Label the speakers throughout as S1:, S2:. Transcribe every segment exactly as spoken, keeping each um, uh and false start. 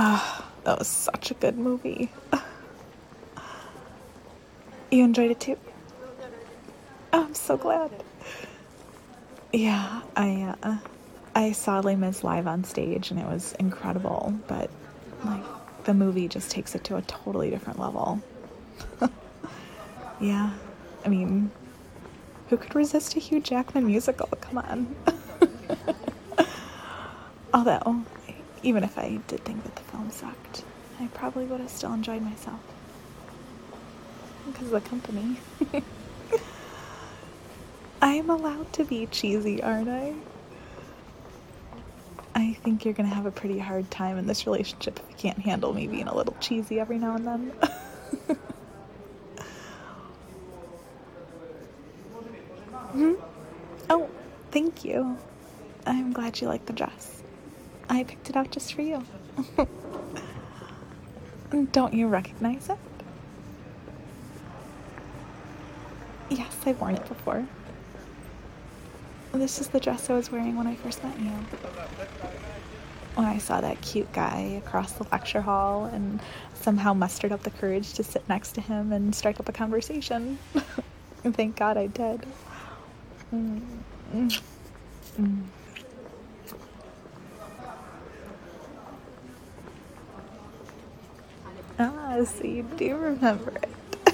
S1: Ah, that was such a good movie. You enjoyed it too? Oh, I'm so glad. Yeah, I uh, I saw Les Mis live on stage and it was incredible, but like the movie just takes it to a totally different level. Yeah, I mean, who could resist a Hugh Jackman musical? Come on. Although, even if I did think that the film sucked, I probably would have still enjoyed myself. Because of the company. I'm allowed to be cheesy, aren't I? I think you're gonna have a pretty hard time in this relationship if you can't handle me being a little cheesy every now and then. Hmm? Oh, thank you. I'm glad you like the dress. I picked it out just for you. Don't you recognize it? Yes, I've worn it before. This is the dress I was wearing when I first met you. When I saw that cute guy across the lecture hall and somehow mustered up the courage to sit next to him and strike up a conversation. And thank God I did. Mm. Mm. Mm. Ah, so you do remember it.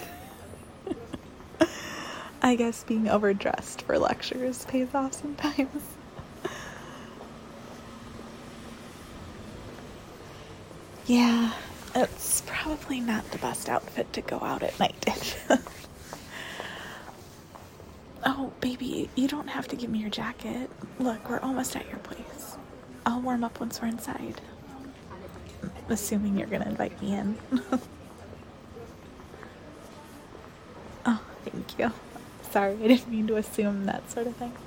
S1: I guess being overdressed for lectures pays off sometimes. Yeah, it's probably not the best outfit to go out at night in. Oh, baby, you don't have to give me your jacket. Look, we're almost at your place. I'll warm up once we're inside. Assuming you're gonna invite me in. Oh, thank you. Sorry, I didn't mean to assume that sort of thing.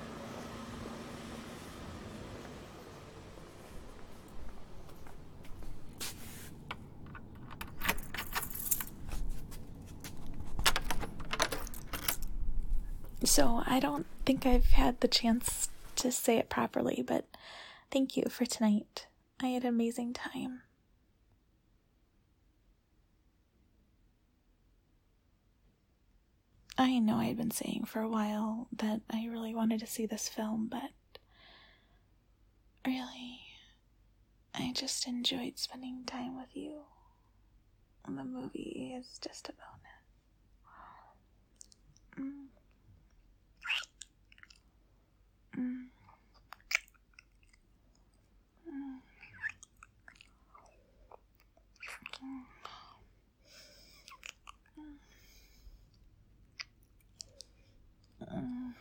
S1: So, I don't think I've had the chance to say it properly, but thank you for tonight. I had an amazing time. I know I had been saying for a while that I really wanted to see this film, but really, I just enjoyed spending time with you. The movie is just a bonus. Mm. Mm. Mm. Mm. Mm.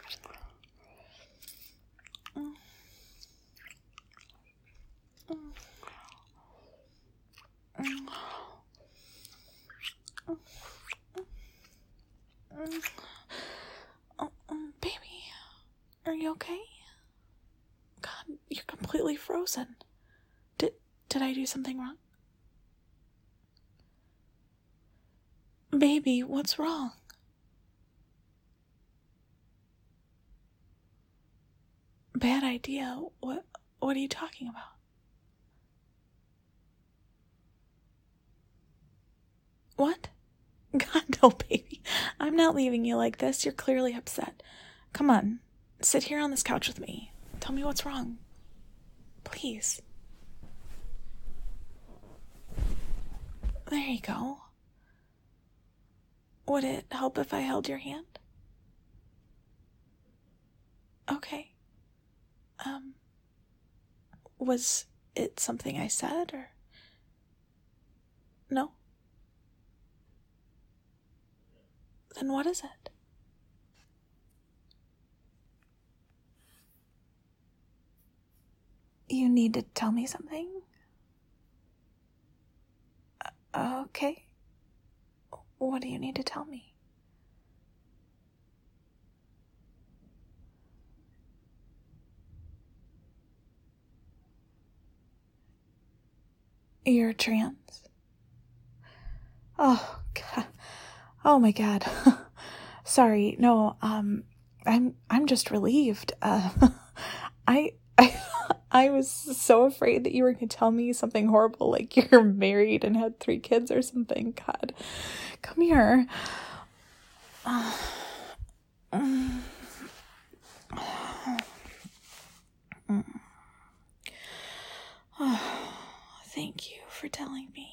S1: Mm. Mm. Mm. Oh, um, baby, are you okay? God, you're completely frozen. Did did I do something wrong? Baby, what's wrong? Bad idea. What what are you talking about? What? God, no, baby. I'm not leaving you like this. You're clearly upset. Come on. Sit here on this couch with me. Tell me what's wrong. Please. There you go. Would it help if I held your hand? Okay. Um, was it something I said, or? No? Then what is it? You need to tell me something? Uh, okay. What do you need to tell me? You're trans? Oh, God. Oh my God. Sorry. No, um, I'm, I'm just relieved. Uh, I, I, I was so afraid that you were going to tell me something horrible, like you're married and had three kids or something. God, come here. Thank you for telling me.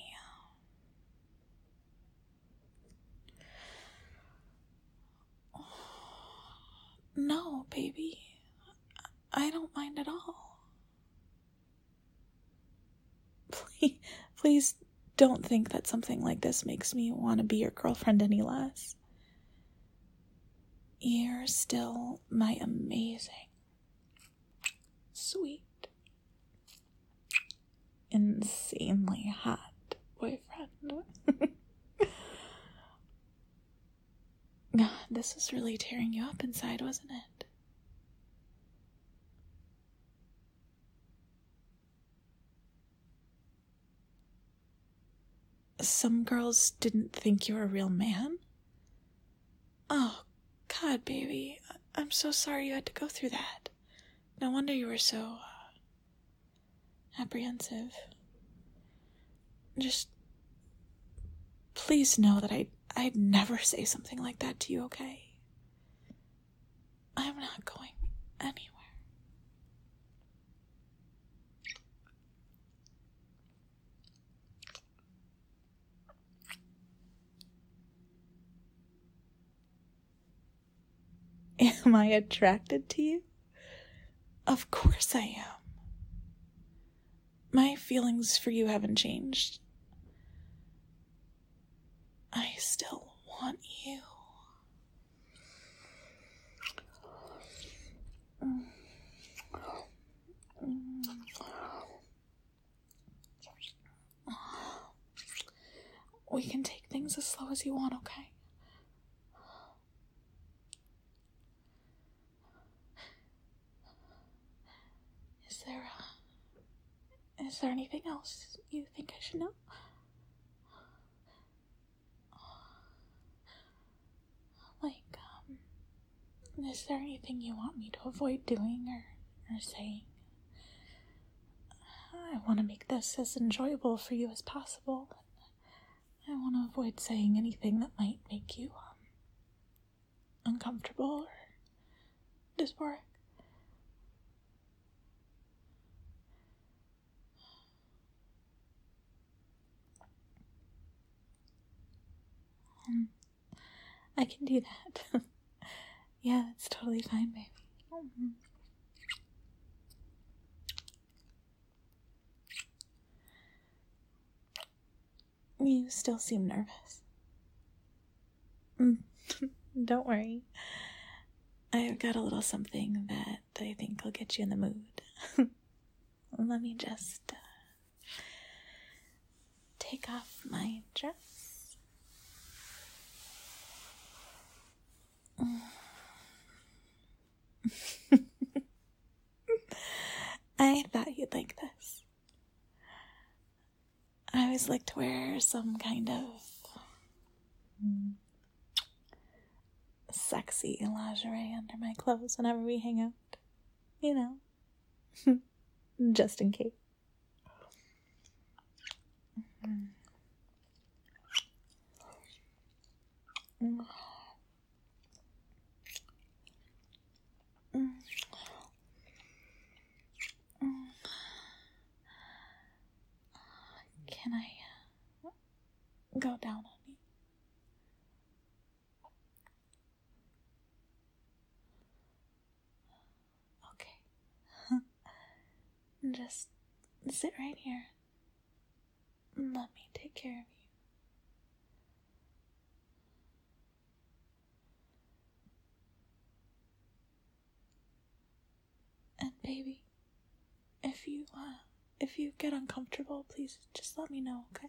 S1: No, baby. I don't mind at all. Please, please don't think that something like this makes me want to be your girlfriend any less. You're still my amazing, sweet, insanely hot boyfriend. This was really tearing you up inside, wasn't it? Some girls didn't think you were a real man? Oh, God, baby. I'm so sorry you had to go through that. No wonder you were so uh, apprehensive. Just please know that I'd, I'd never say something like that to you, okay? I'm not going anywhere. Am I attracted to you? Of course I am. My feelings for you haven't changed. I still want you. We can take things as slow as you want, okay? Is there, uh, is there anything else you think I should know? Like, um, is there anything you want me to avoid doing or, or saying? I want to make this as enjoyable for you as possible. I want to avoid saying anything that might make you um, uncomfortable or dysphoric. Um, I can do that. Yeah, it's totally fine, baby. Mm-hmm. You still seem nervous. Mm. Don't worry. I've got a little something that I think will get you in the mood. Let me just uh, take off my dress. I thought you'd like this. I always like to wear some kind of mm, sexy lingerie under my clothes whenever we hang out. You know, just in case. Mm. Mm. Mm. Mm. Can I uh, go down on you? Okay. Just sit right here. Let me take care of you. And baby, if you uh, if you get uncomfortable, please just let me know, okay?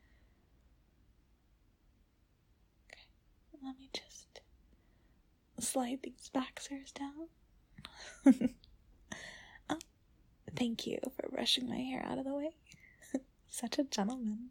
S1: Okay. Let me just slide these boxers down. Oh, thank you for brushing my hair out of the way. Such a gentleman.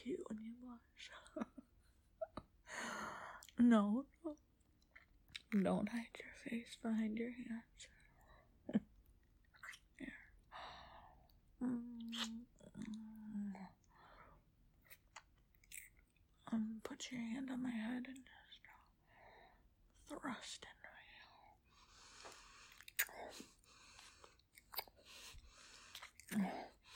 S1: cute when you blush. No, no. Don't hide your face behind your hands. Here. Um, put your hand on my head and just thrust into you.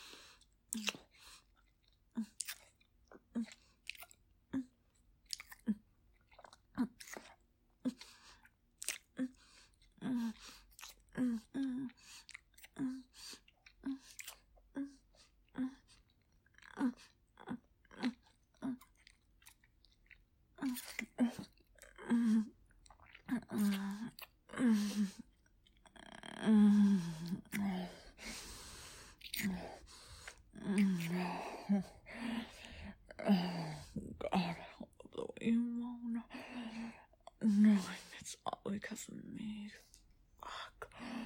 S1: God, I love the way you moan. Knowing it's all because of me. Fuck.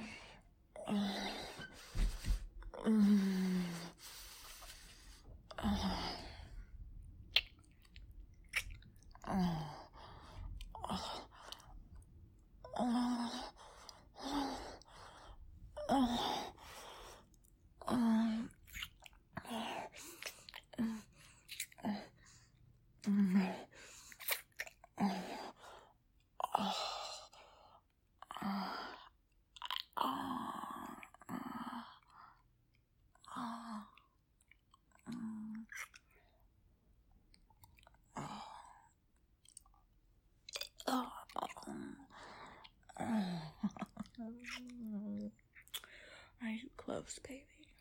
S1: Are you close, baby?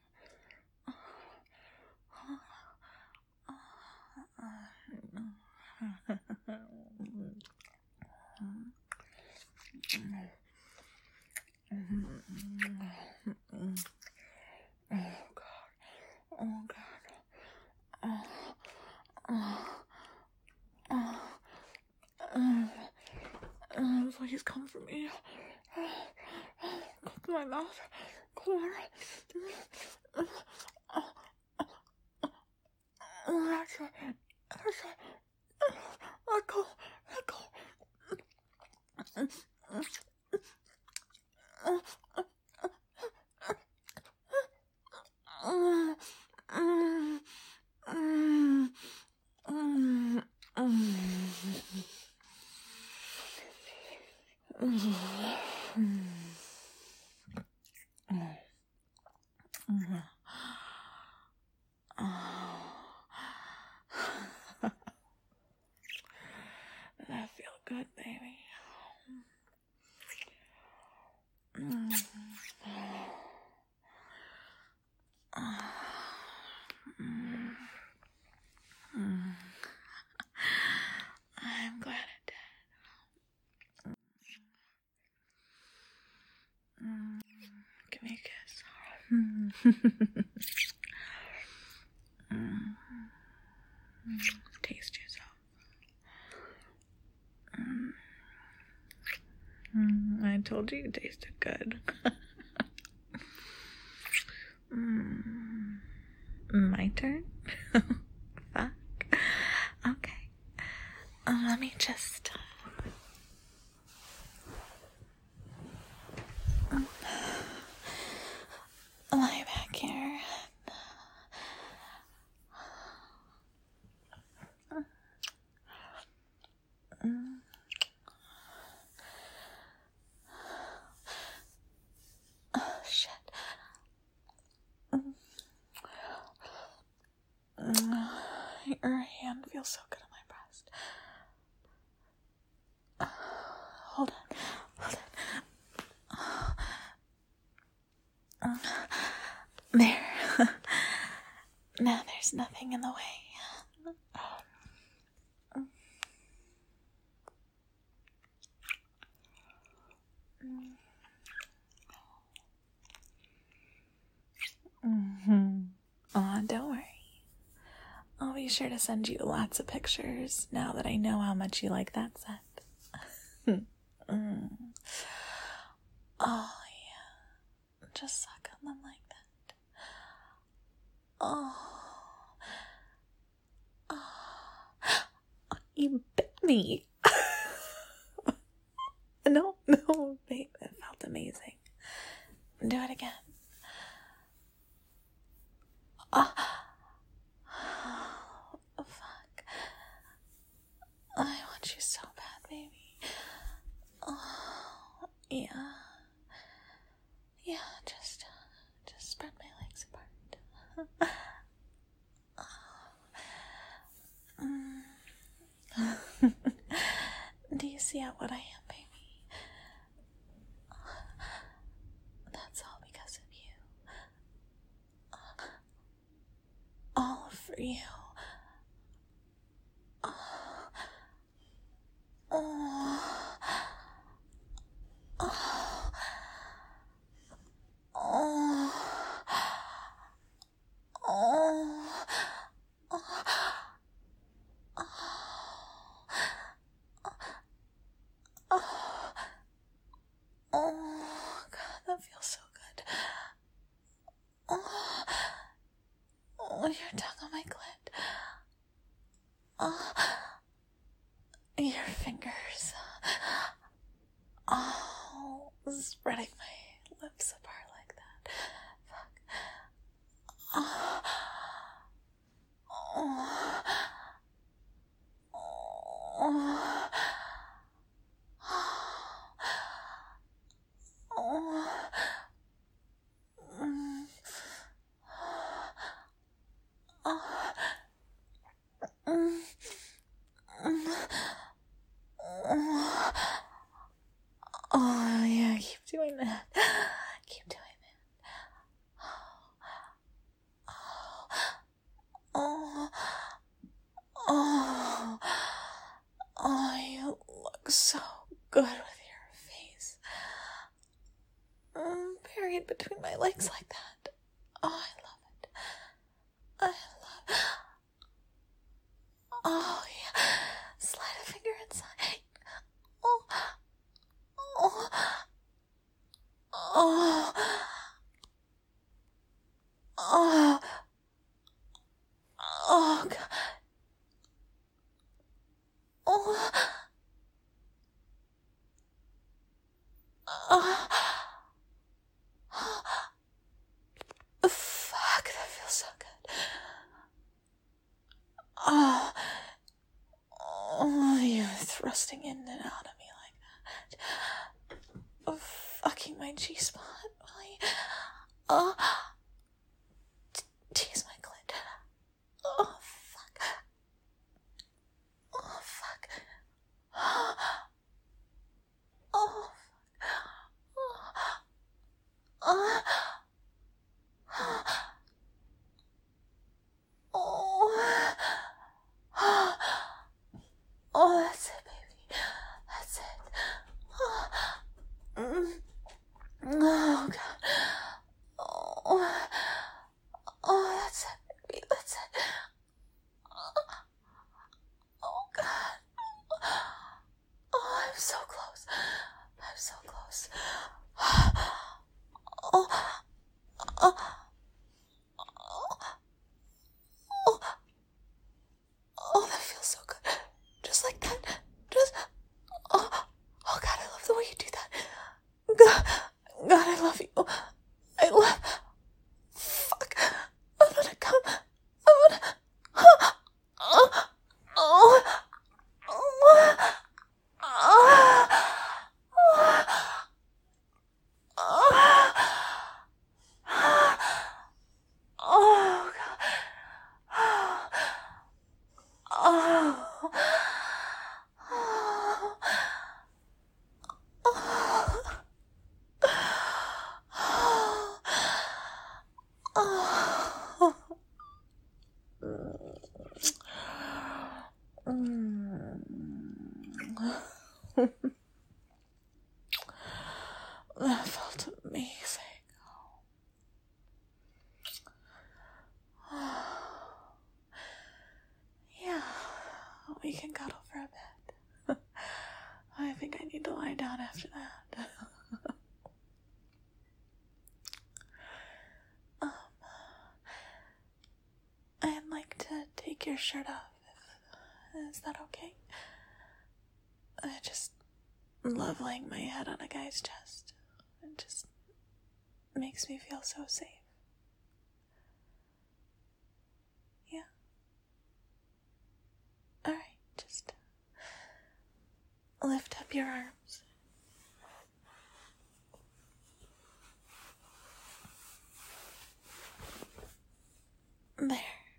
S1: Oh God. Oh. Oh. Oh. Oh. Please come for me. Come to my mouth. Come on. That's right. That's right. Let go. Let go. That feel good, baby. I'm glad it did. Give me a kiss. Taste yourself. I told you you tasted good. My turn? Fuck. Okay. Uh, let me just... lie back here. Oh, shit. Your hand feels so good on my breast. Hold on. Hold on. There. Now there's nothing in the way. Mm-hmm. Aw, don't worry. I'll be sure to send you lots of pictures now that I know how much you like that set. mm. Oh, yeah. Just suck on them like that. Oh. Oh. You bit me. No, no, babe, it felt amazing. Do it again. Oh, oh fuck. I want you so bad, baby. Oh, yeah. Yeah, just, just spread my legs apart. Mm. Do you see what I am, baby? That's all because of you. All for you. Oh. Oh. Oh. Oh. Oh. Oh, God, that feels so good. Oh, oh, your tongue on my clit. Oh, your fingers. Oh, spreading my lips apart like that. Fuck. Oh. Oh. Oh. Oh. Mm. Oh. Mm. Mm. Oh, yeah, keep doing that. Keep doing that. Oh. Oh. Oh, you look so good with your face. Mm, buried between my legs like that. Oh, I love it. I love it. Oh, yeah. Slide a finger inside. Oh. Oh. Oh. Oh. Oh, God. Oh. Oh. Fuck, that feels so good. Oh. Oh, you're thrusting in and out of me like that. Oh, fucking my G-spot. Oh. Tease my clit. Oh, fuck. Oh, fuck. Oh. Oh. Oh. Oh. Oh, that's it, baby. That's it. Oh, mm. Oh, God. Oh. Oh, that's it, baby. That's it. Oh, God. Oh, I'm so close. I'm so close. Oh. Oh. Oh. Oh, that feels so good. Just like that. Just. Oh. Oh, God, I love the way you do that. God, God, I love you. I love. Fuck. I'm gonna come. I'm gonna. Oh. Oh. Oh. Oh. Oh. Oh, God. Oh. Oh. That felt amazing. Yeah, we can cuddle for a bit. I think I need to lie down after that. um, I'd like to take your shirt off if Is that okay? I just love laying my head on a guy's chest. It just makes me feel so safe. Yeah. Alright, just lift up your arms. There.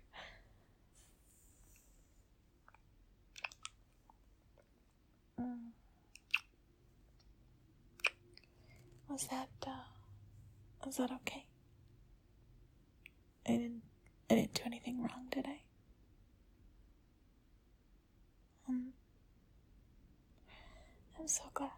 S1: Mm. Was that, uh, was that okay? I didn't, I didn't do anything wrong, did I? Um, I'm so glad.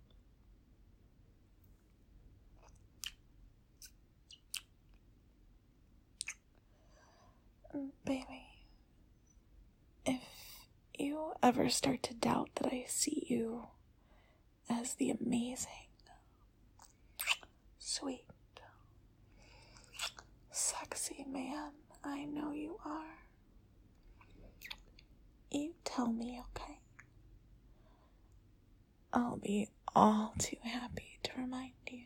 S1: Baby, if you ever start to doubt that I see you as the amazing, sweet, sexy man I know you are, you tell me, okay? I'll be all too happy to remind you.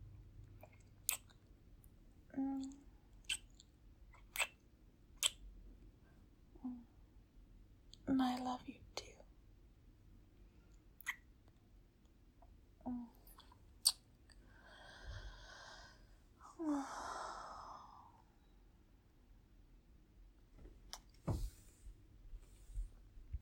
S1: Mm. Mm. And I love you